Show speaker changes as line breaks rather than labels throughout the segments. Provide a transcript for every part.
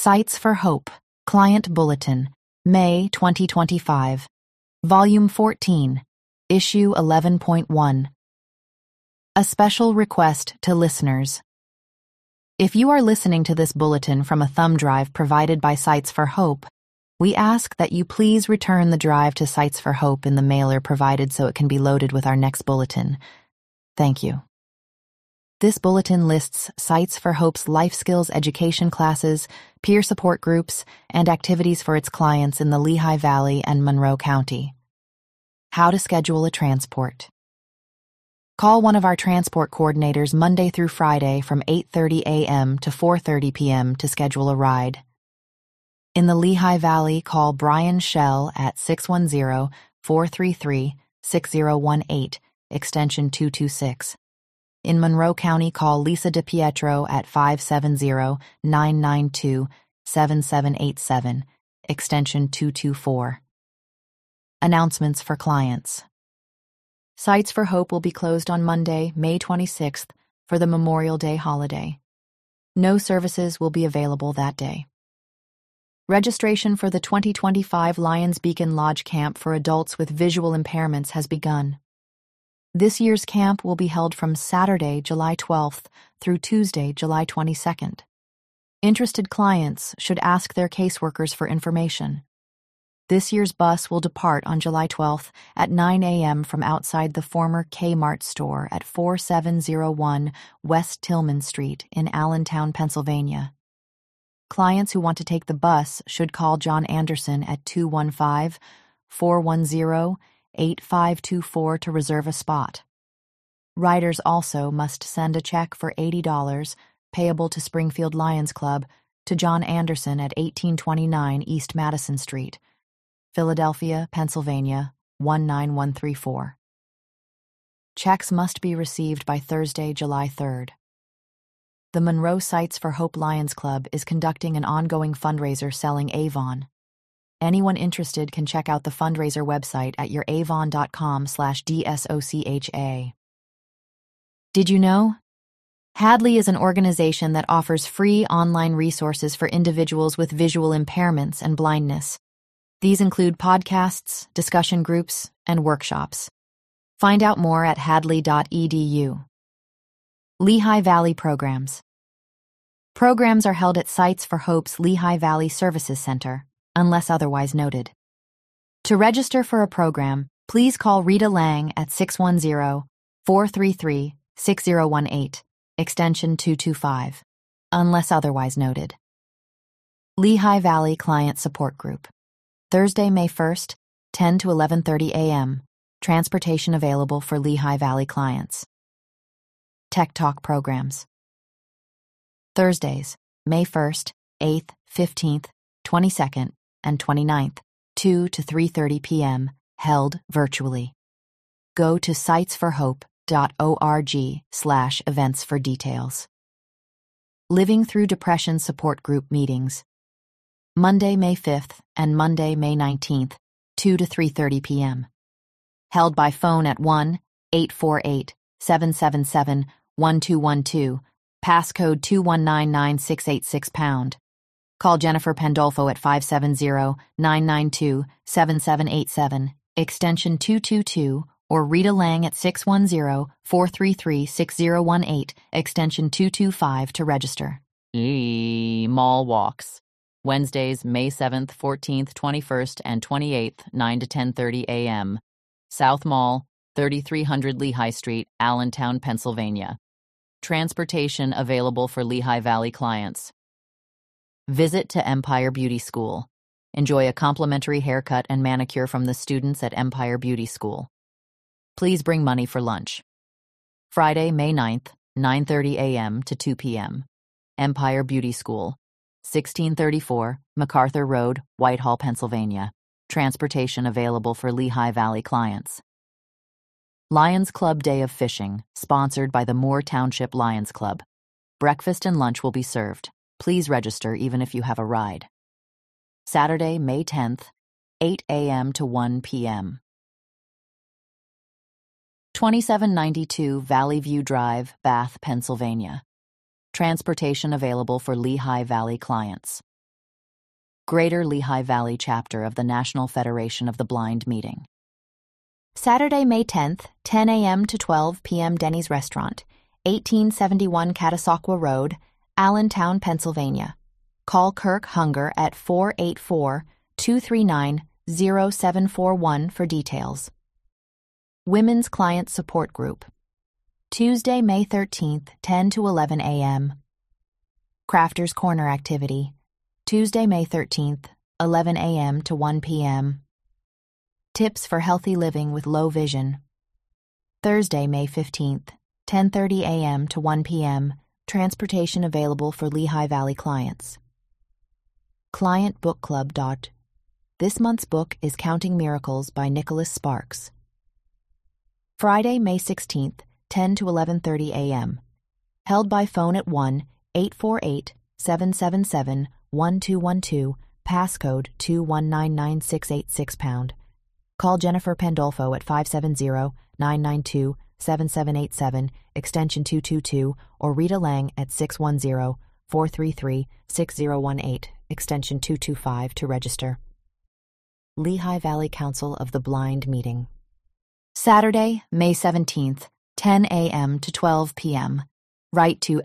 Sites for Hope, Client Bulletin, May 2025, Volume 14, Issue 11.1. A special request to listeners. If you are listening to this bulletin from a thumb drive provided by Sites for Hope, we ask that you please return the drive to Sites for Hope in the mailer provided so it can be loaded with our next bulletin. Thank you. This bulletin lists Sites for Hope's life skills education classes, peer support groups, and activities for its clients in the Lehigh Valley and Monroe County. How to schedule a transport. Call one of our transport coordinators Monday through Friday from 8:30 a.m. to 4:30 p.m. to schedule a ride. In the Lehigh Valley, call Brian Schell at 610-433-6018, extension 226. In Monroe County, call Lisa DiPietro at 570-992-7787, extension 224. Announcements for clients. Sites for Hope will be closed on Monday, May 26th, for the Memorial Day holiday. No services will be available that day. Registration for the 2025 Lions Beacon Lodge Camp for adults with visual impairments has begun. This year's camp will be held from Saturday, July 12th through Tuesday, July 22nd. Interested clients should ask their caseworkers for information. This year's bus will depart on July 12th at 9 a.m. from outside the former Kmart store at 4701 West Tillman Street in Allentown, Pennsylvania. Clients who want to take the bus should call John Anderson at 215-410-8524 to reserve a spot. Riders also must send a check for $80, payable to Springfield Lions Club, to John Anderson at 1829 East Madison Street, Philadelphia, Pennsylvania, 19134. Checks must be received by Thursday, July 3rd. The Monroe Sites for Hope Lions Club is conducting an ongoing fundraiser selling Avon. Anyone interested can check out the fundraiser website at youravon.com/DSOCHA. Did you know? Hadley is an organization that offers free online resources for individuals with visual impairments and blindness. These include podcasts, discussion groups, and workshops. Find out more at hadley.edu. Lehigh Valley Programs. Programs are held at Sites for Hope's Lehigh Valley Services Center, unless otherwise noted. To register for a program, please call Rita Lang at 610-433-6018, extension 225, unless otherwise noted. Lehigh Valley Client Support Group. Thursday, May 1st, 10 to 11:30 a.m. Transportation available for Lehigh Valley clients. Tech Talk programs. Thursdays, May 1st, 8th, 15th, 22nd, and 29th, 2 to 3:30 p.m., held virtually. Go to sitesforhope.org/events for details. Living Through Depression Support Group meetings. Monday, May 5th, and Monday, May 19th, 2 to 3:30 p.m. Held by phone at 1-848-777-1212, passcode 2199686#. Call Jennifer Pandolfo at 570-992-7787, extension 222, or Rita Lang at 610-433-6018, extension 225 to register. Mall walks. Wednesdays, May 7th, 14th, 21st, and 28th, 9 to 10:30 a.m. South Mall, 3300 Lehigh Street, Allentown, Pennsylvania. Transportation available for Lehigh Valley clients. Visit to Empire Beauty School. Enjoy a complimentary haircut and manicure from the students at Empire Beauty School. Please bring money for lunch. Friday, May 9th, 9:30 a.m. to 2 p.m. Empire Beauty School, 1634 MacArthur Road, Whitehall, Pennsylvania. Transportation available for Lehigh Valley clients. Lions Club Day of Fishing, sponsored by the Moore Township Lions Club. Breakfast and lunch will be served. Please register even if you have a ride. Saturday, May 10th, 8 a.m. to 1 p.m. 2792 Valley View Drive, Bath, Pennsylvania. Transportation available for Lehigh Valley clients. Greater Lehigh Valley Chapter of the National Federation of the Blind meeting.
Saturday, May 10th, 10 a.m. to 12 p.m. Denny's Restaurant, 1871 Catasauqua Road, Allentown, Pennsylvania. Call Kirk Hunger at 484-239-0741 for details. Women's Client Support Group. Tuesday, May 13th, 10 to 11 a.m. Crafters Corner Activity. Tuesday, May 13th, 11 a.m. to 1 p.m. Tips for Healthy Living with Low Vision. Thursday, May 15th, 10:30 a.m. to 1 p.m. Transportation available for Lehigh Valley clients. Client Book Club. This month's book is Counting Miracles by Nicholas Sparks. Friday, May 16th, 10 to 11:30 a.m. Held by phone at 1-848-777-1212, passcode 2199686#. Call Jennifer Pandolfo at 570-992-7787, extension 222, or Rita Lang at 610-433-6018, extension 225 to register. Lehigh Valley Council of the Blind meeting. Saturday, May 17th, 10 a.m. to 12 p.m. Write to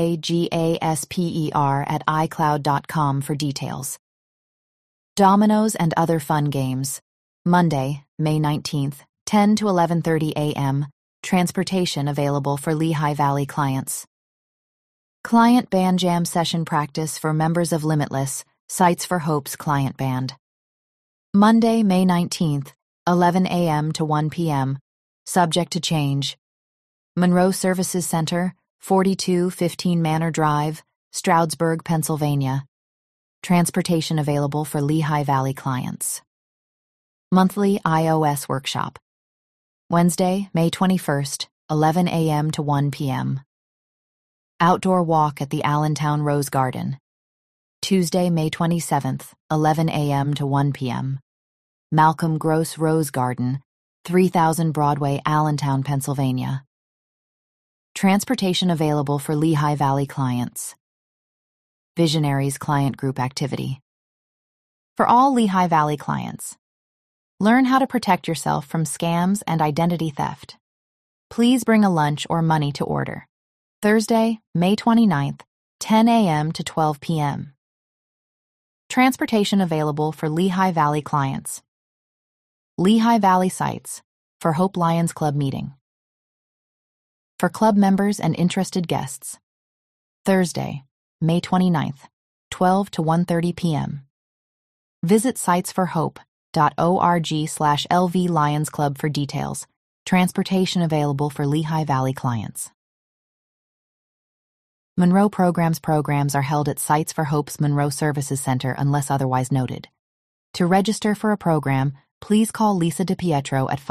fjgasper@icloud.com for details. Dominoes and other fun games. Monday, May 19th, 10 to 11:30 a.m. Transportation available for Lehigh Valley clients. Client Band Jam Session Practice for members of Limitless, Sights for Hope's client band. Monday, May 19th, 11 a.m. to 1 p.m. Subject to change. Monroe Services Center, 4215 Manor Drive, Stroudsburg, Pennsylvania. Transportation available for Lehigh Valley clients. Monthly iOS Workshop. Wednesday, May 21st, 11 a.m. to 1 p.m. Outdoor walk at the Allentown Rose Garden. Tuesday, May 27th, 11 a.m. to 1 p.m. Malcolm Gross Rose Garden, 3000 Broadway, Allentown, Pennsylvania. Transportation available for Lehigh Valley clients. Visionaries Client Group Activity. For all Lehigh Valley clients, learn how to protect yourself from scams and identity theft. Please bring a lunch or money to order. Thursday, May 29th, 10 a.m. to 12 p.m. Transportation available for Lehigh Valley clients. Lehigh Valley Sites for Hope Lions Club meeting. For club members and interested guests. Thursday, May 29th, 12 to 1:30 p.m. Visit sitesforhope.org/LV Lions Club for details. Transportation available for Lehigh Valley clients. Monroe programs are held at Sites for Hope's Monroe Services Center unless otherwise noted. To register for a program, please call Lisa DiPietro at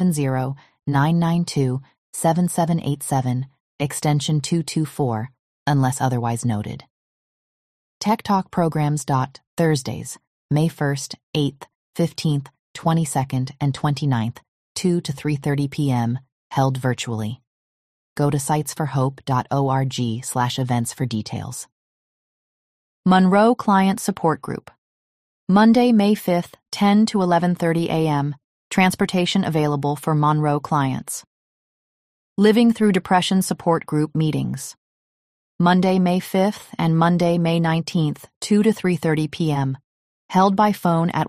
570-992-7787, extension 224, unless otherwise noted. Tech Talk programs. Thursdays, May 1st, 8th, 15th, 22nd, and 29th, 2 to 3:30 p.m., held virtually. Go to sitesforhope.org/events for details. Monroe Client Support Group. Monday, May 5th, 10 to 11:30 a.m. Transportation available for Monroe clients. Living Through Depression Support Group meetings. Monday, May 5th and Monday, May 19th, 2 to 3:30 p.m. Held by phone at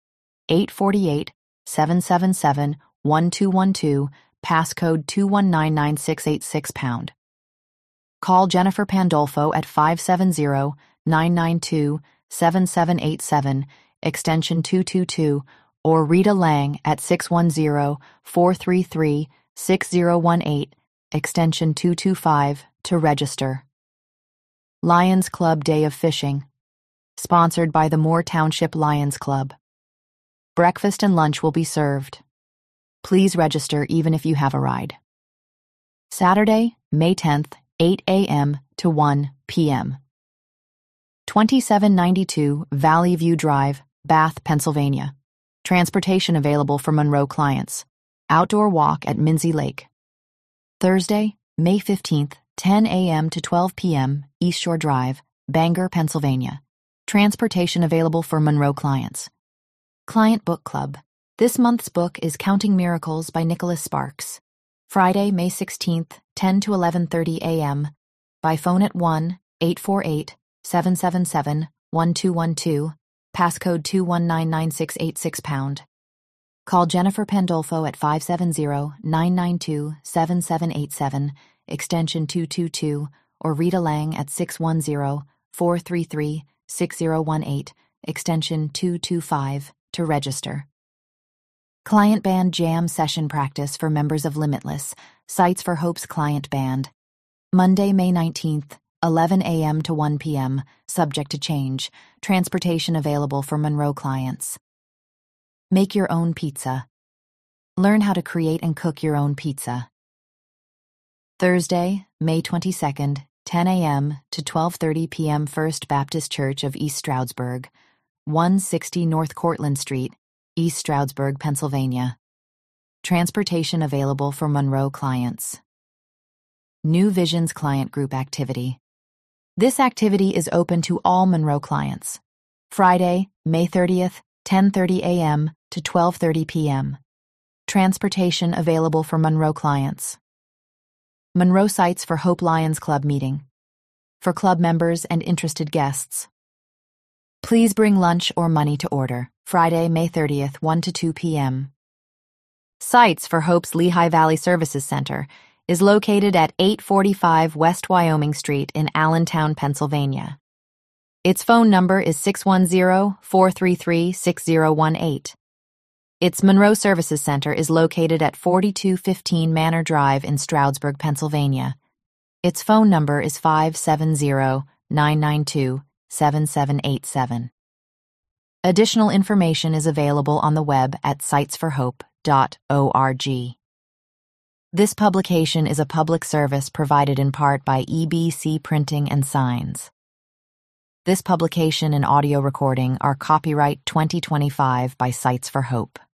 1-848-777-1212, passcode 2199686#. Call Jennifer Pandolfo at 570-992-7787, extension 222, or Rita Lang at 610-433-6018, extension 225, to register. Lions Club Day of Fishing, sponsored by the Moore Township Lions Club. Breakfast and lunch will be served. Please register even if you have a ride. Saturday, May 10th, 8 a.m. to 1 p.m. 2792 Valley View Drive, Bath, Pennsylvania. Transportation available for Monroe clients. Outdoor walk at Minzy Lake. Thursday, May 15th, 10 a.m. to 12 p.m., East Shore Drive, Bangor, Pennsylvania. Transportation available for Monroe clients. Client Book Club. This month's book is Counting Miracles by Nicholas Sparks. Friday, May 16th, 10 to 11:30 a.m. By phone at 1-848-777-1212, passcode 2199686#. Call Jennifer Pandolfo at 570-992-7787, extension 222, or Rita Lang at 610-433-6018, extension 225, to register. Client Band Jam Session Practice for members of Limitless, Sites for Hope's Client Band. Monday, May 19th, 11 a.m. to 1 p.m., subject to change. Transportation available for Monroe clients. Make your own pizza. Learn how to create and cook your own pizza. Thursday, May 22nd, 10 a.m. to 12:30 p.m. First Baptist Church of East Stroudsburg, 160 North Cortlandt Street, East Stroudsburg, Pennsylvania. Transportation available for Monroe clients. New Visions Client Group Activity. This activity is open to all Monroe clients. Friday, May 30th, 10:30 a.m. to 12:30 p.m. Transportation available for Monroe clients. Monroe Sites for Hope Lions Club meeting. For club members and interested guests. Please bring lunch or money to order. Friday, May 30th, 1 to 2 p.m. Sites for Hope's Lehigh Valley Services Center is located at 845 West Wyoming Street in Allentown, Pennsylvania. Its phone number is 610-433-6018. Its Monroe Services Center is located at 4215 Manor Drive in Stroudsburg, Pennsylvania. Its phone number is 570-992-7787. Additional information is available on the web at sitesforhope.org. This publication is a public service provided in part by EBC Printing and Signs. This publication and audio recording are copyright 2025 by Sites for Hope.